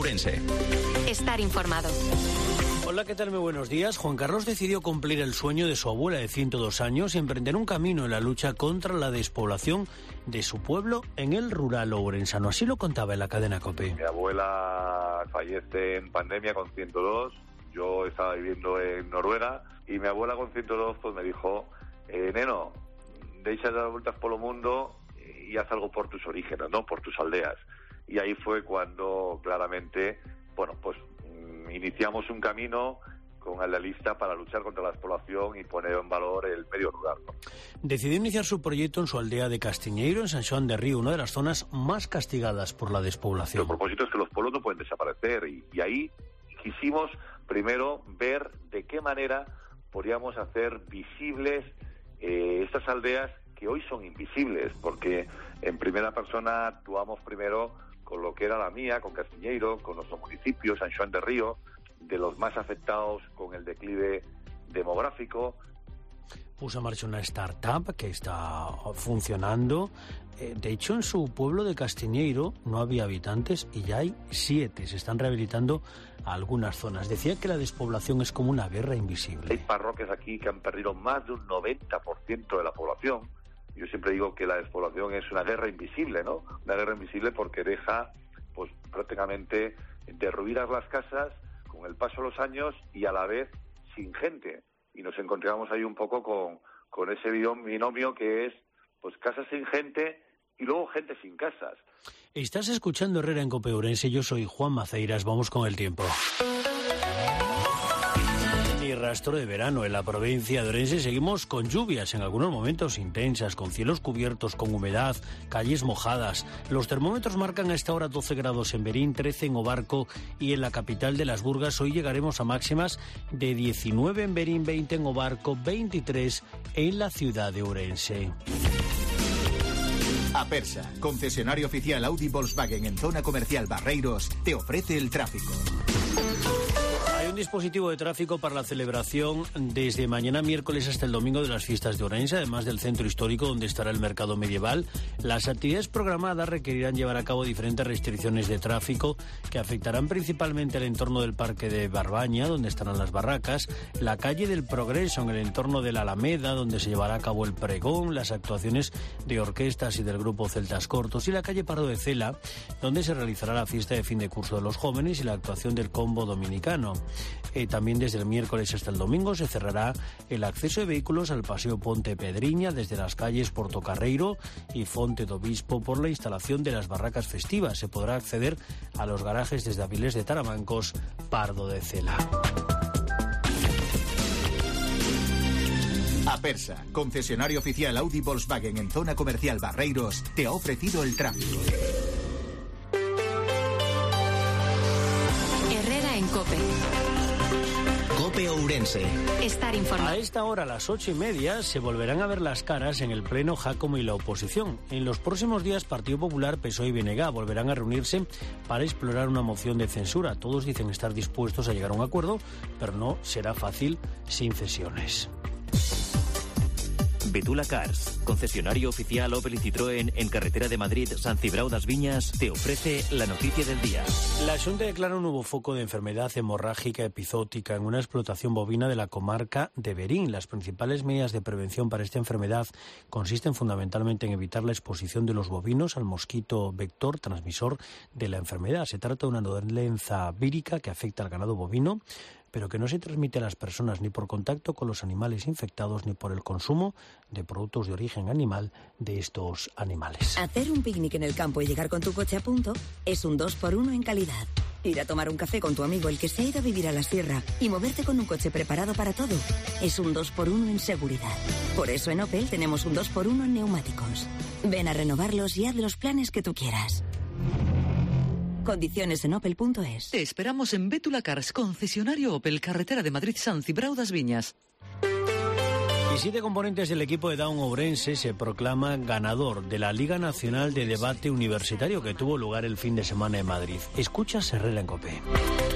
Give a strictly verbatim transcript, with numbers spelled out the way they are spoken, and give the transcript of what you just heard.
Ourense. Estar informado. Hola, ¿qué tal? Muy buenos días. Juan Carlos decidió cumplir el sueño de su abuela de ciento dos años y emprender un camino en la lucha contra la despoblación de su pueblo en el rural ourensano. Así lo contaba en la cadena COPE. Mi abuela fallece en pandemia con ciento dos. Yo estaba viviendo en Noruega y mi abuela con ciento dos pues me dijo, eh, neno, deixa de dar vueltas por el mundo y haz algo por tus orígenes, ¿no? Por tus aldeas. Y ahí fue cuando claramente, bueno, pues iniciamos un camino con la lista para luchar contra la despoblación y poner en valor el medio rural, ¿no? Decidió iniciar su proyecto en su aldea de Castiñeiro, en San Xoán de Río, una de las zonas más castigadas por la despoblación. El propósito es que los pueblos no pueden desaparecer y, y ahí quisimos primero ver de qué manera podríamos hacer visibles eh, estas aldeas que hoy son invisibles, porque en primera persona actuamos primero con lo que era la mía, con Castiñeiro, con nuestro municipio, San Xoán de Río, de los más afectados con el declive demográfico. Puso en marcha una startup que está funcionando. De hecho, en su pueblo de Castiñeiro no había habitantes y ya hay siete. Se están rehabilitando algunas zonas. Decía que la despoblación es como una guerra invisible. Hay parroquias aquí que han perdido más de un noventa por ciento de la población. Yo siempre digo que la despoblación es una guerra invisible, ¿no? Una guerra invisible porque deja, pues, prácticamente derruidas las casas con el paso de los años y a la vez sin gente. Y nos encontramos ahí un poco con, con ese binomio que es, pues, casas sin gente y luego gente sin casas. Estás escuchando Herrera en COPE Ourense. Yo soy Juan Maceiras. Vamos con el tiempo. Y rastro de verano en la provincia de Ourense. Seguimos con lluvias, en algunos momentos intensas, con cielos cubiertos, con humedad, calles mojadas. Los termómetros marcan a esta hora doce grados en Berín, trece en Obarco y en la capital de Las Burgas. Hoy llegaremos a máximas de diecinueve en Berín, veinte en Obarco, veintitrés en la ciudad de Ourense. Apersa, concesionario oficial Audi Volkswagen en zona comercial Barreiros, te ofrece el tráfico. Hay un dispositivo de tráfico para la celebración desde mañana miércoles hasta el domingo de las fiestas de Ourense, además del centro histórico donde estará el mercado medieval. Las actividades programadas requerirán llevar a cabo diferentes restricciones de tráfico que afectarán principalmente el entorno del Parque de Barbaña, donde estarán las barracas, la calle del Progreso en el entorno de la Alameda, donde se llevará a cabo el pregón, las actuaciones de orquestas y del grupo Celtas Cortos, y la calle Pardo de Cela, donde se realizará la fiesta de fin de curso de los jóvenes y la actuación del combo dominicano. Eh, también desde el miércoles hasta el domingo se cerrará el acceso de vehículos al Paseo Ponte Pedriña desde las calles Portocarreiro y Fonte do Obispo por la instalación de las barracas festivas. Se podrá acceder a los garajes desde Avilés de Taramancos, Pardo de Cela. Apersa, concesionario oficial Audi Volkswagen en zona comercial Barreiros, te ha ofrecido el tráfico. Herrera en COPE. COPE Ourense. Estar informado. A esta hora, a las ocho y media, se volverán a ver las caras en el pleno Jácome y la oposición. En los próximos días, Partido Popular, P S O E y B N G volverán a reunirse para explorar una moción de censura. Todos dicen estar dispuestos a llegar a un acuerdo, pero no será fácil sin cesiones. Betula Cars, concesionario oficial Opel y Citroën en carretera de Madrid, San Cibrao das Viñas, te ofrece la noticia del día. La Xunta declara un nuevo foco de enfermedad hemorrágica epizootica en una explotación bovina de la comarca de Berín. Las principales medidas de prevención para esta enfermedad consisten fundamentalmente en evitar la exposición de los bovinos al mosquito vector transmisor de la enfermedad. Se trata de una dolencia vírica que afecta al ganado bovino, pero que no se transmite a las personas ni por contacto con los animales infectados ni por el consumo de productos de origen animal de estos animales. Hacer un picnic en el campo y llegar con tu coche a punto es un dos por uno en calidad. Ir a tomar un café con tu amigo el que se ha ido a vivir a la sierra y moverte con un coche preparado para todo es un dos por uno en seguridad. Por eso en Opel tenemos un dos por uno en neumáticos. Ven a renovarlos y haz los planes que tú quieras. Condiciones en opel punto es. Te esperamos en Betula Cars, concesionario Opel, carretera de Madrid, San Cibrao das Viñas. Y siete componentes del equipo de Daun Ourense se proclama ganador de la Liga Nacional de Debate Universitario que tuvo lugar el fin de semana en Madrid. Escucha Herrera en COPE.